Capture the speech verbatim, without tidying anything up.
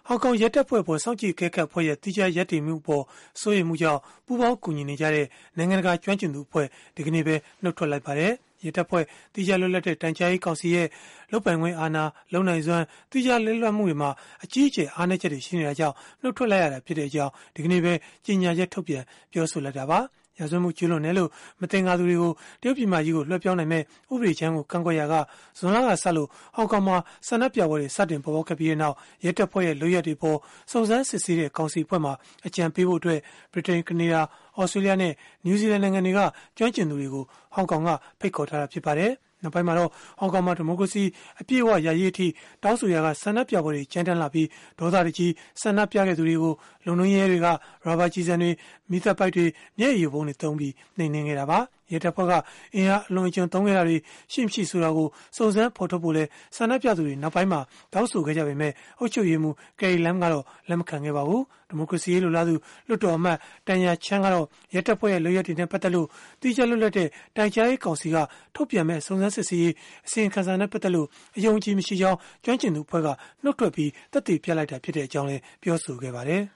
ဟောင်ကောင်ရဲတပ်ဖွဲ့ပေါ်စောင့်ကြည့်ကဲခတ်ဖွဲ့ရဲ့တိကျရက်တည်မှုပေါ်စိုးရိမ်မှုကြောင့်ပူးပေါင်းကူညီနေကြတဲ့နိုင်ငံတကာကျွမ်းကျင်သူအဖွဲ့ဒီကနေ့ပဲနှုတ်ထွက်လိုက်ပါတယ်။ရဲတပ်ဖွဲ့တိကျလွတ်လပ်တဲ့တိုင်ကြားရေးကောင်စီရဲ့လုပ်ပိုင်ခွင့်အာဏာလုံနိုင်စွမ်းတိကျလွတ်လပ်မှုတွေမှာအကြီးအကျယ်အားနည်းချက်တွေရှိနေတာကြောင့်နှုတ်ထွက်လိုက်ရတာဖြစ်တဲ့အကြောင်းဒီကနေ့ပဲကြေညာချက်ထုတ်ပြန်ပြောဆိုလိုက်တာပါ။ရာဇဝတ်မှုကျူးလွန်တယ်လို့မသင်္ကာသူတွေကိုတရုတ်ပြည်မကြီးကိုလွှဲပြောင်းနိုင်မဲ့ဥပဒေချမ်းကိုကန့်ကွက်ရာကဇွန်လကဆက်လို့ဟောင်ကောင်မှာဆန္ဒပြပွဲတွေစတင်ပေါ်ပေါက်ခဲ့ပြီးတဲ့နောက်ရဲတပ်ဖွဲ့ရဲ့လုပ်ရက်တွေပေါ်စုံစမ်းစစ်ဆေးတဲ့ကောင်စီအဖွဲ့မှအကြံပေးဖို့အတွက်ဗြိတိန်ကနေဒါဩစတြေးလျနဲ့နယူးဇီလန်နိုင်ငံတွေကကျွမ်းကျင်သူတွေကိုဟောင်ကောင်ကဖိတ်ခေါ်ထားတာဖြစ်ပါတယ်။နောက်ပိုင်းမှာတော့ဟောင်ကောင်မှာဒီမိုကရေစီအပြည့်အဝရရေးအထိတောင်းဆိုရာကဆန္ဒပြပွဲတွေကြမ်းတမ်းလာပြီးဒေါသတကြီးဆန္ဒပြခဲ့သူတွေကိုလုံလုံရဲတွေကရာဘာကြီးစံတွေမိသက်ပိုက်တွေမျက်ရည်ပုံတွေတုံးပြီးနှိမ်နင်းခဲ့တာပါရဲတပ်ဖွဲ့ကအင်အားအလွန်အကျွံသုံးခဲ့တာတွေရှိမရှိဆိုတာကိုစုံစမ်းဖော်ထုတ်ဖို့လဲဆန္ဒပြသူတွေနောက်ပိုင်းမှာတောင်းဆိုခဲ့ကြပေမဲ့အုပ်ချုပ်ရေးမှူးကယ်ရီလမ်ကတော့လက်မခံခဲ့ပါဘူးဒီမိုကရေစီရေးလိုလားသူလွှတ်တော်အမတ်တန်ယာချန်းကတော့ရဲတပ်ဖွဲ့ရဲ့လုပ်ရက်တွေနဲ့ပတ်သက်လို့တိကျလွတ်လပ်တဲ့တိုင်ကြားရေးကောင်စီကထုတ်ပြန်မဲ့စုံစမ်းစစ်ဆေးရေးအစီရင်ခံစာနဲ့ပတ်သက်လို့အယုံကြည်မရှိကြောင်းကျွမ်းကျင်သူအဖွဲ့ကနှုတ်ထွက်ပြီးသက်သေပြလိုက်တာဖြစ်တဲ့အကြောင်းလဲပြောဆိုခဲ့ပါတယ်